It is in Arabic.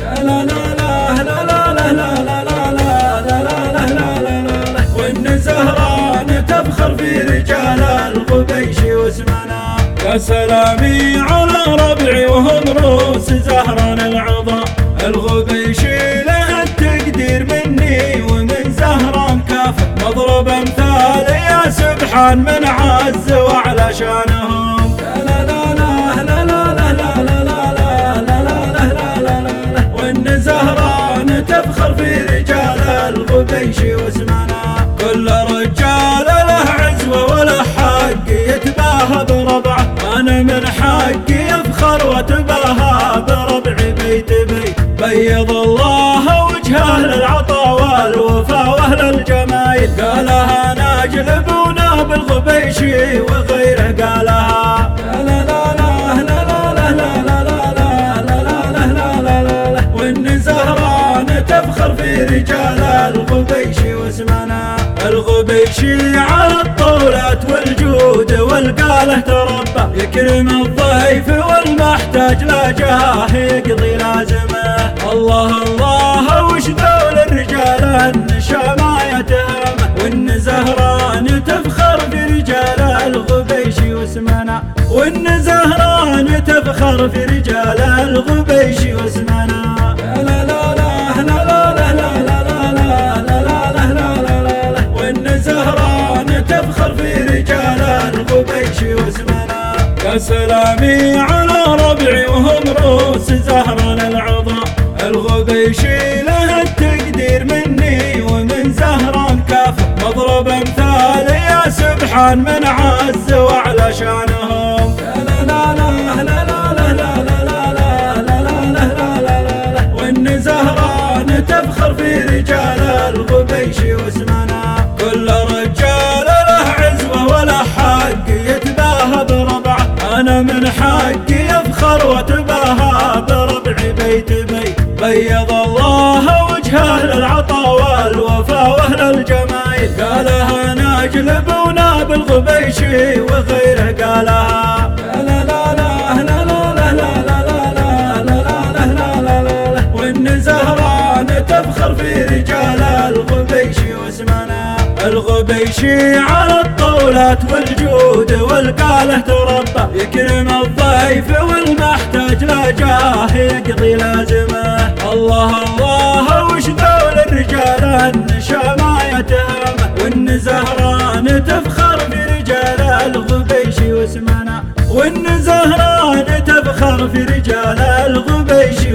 لا لا لا لا لا لا لا لا لا لا لا، وإن زهران تفخر في رجال الغبيش واسمنا. يا سلامي على ربعي وهم رؤوس زهران العظام، الغبيش له التقدير مني ومن زهران كافر، مضرب امثال يا سبحان من عز وعلى شانهم. لا لا لا لا لا لا لا لا لا لا لا لا، وإن زهران تفخر في رجال الغبيش واسمنا. كل رجال له عزوة وله حق يتباهى بربعه، أنا من حقي أفخر وأتباهى بربعي بيت بيت. بيض الله وجهه للعطا والوفا وأهل الجمايل، قالها ناجلبونا بالغبيش وغيره قالها. لا لا لا لا لا لا لا لا لا لا لا، وإن زهران تفخر في رجال الغبيش واسمنا. الغبيش على الطولات والجود والقاله تربى، يكرم الضيف والمحتاج لا جاه يقضي لازمه. الله الله وش ذول الرجال النشا ما يتهمه، وإن زهران تفخر في رجال الغبيش واسمنا. وإن زهران تفخر في رجال الغبيش واسمنا. لا لا لا لا لا لا لا لا لا لا لا، وإن زهران تفخر في رجال الغبيش واسمنا. يا سلامي على ربعي وهم رؤوس زهران العظام، الغبيش له التقدير مني ومن زهران كافر، مضرب امثال يا سبحان من عز وعلى شانهم. لا لا لا لا لا لا لا لا لا لا، وإن زهران تفخر في رجال الغبيش واسمنا. كل رجال له عزوة وله حق يتباهى بربعه، أنا من حقي أفخر وأتباهى بربعي بيت بيت. بيض الله وجهه للعطا والوفا وأهل الجمايل، قالها ناجلبونا بالغبيش وغيره قالها. لا لا لا لا لا لا لا لا لا، وإن زهران تفخر في رجال الغبيش واسمنا. الغبيش على الطولات والجود والقاله تربى، يكرم الضيف والمحتاج لا جاه يقضي لازمه. الله الله وش ذول الرجال النشا ما يتهمه، وإن زهران تفخر في رجال الغبيش واسمنا. وإن زهران تفخر في رجال الغبيش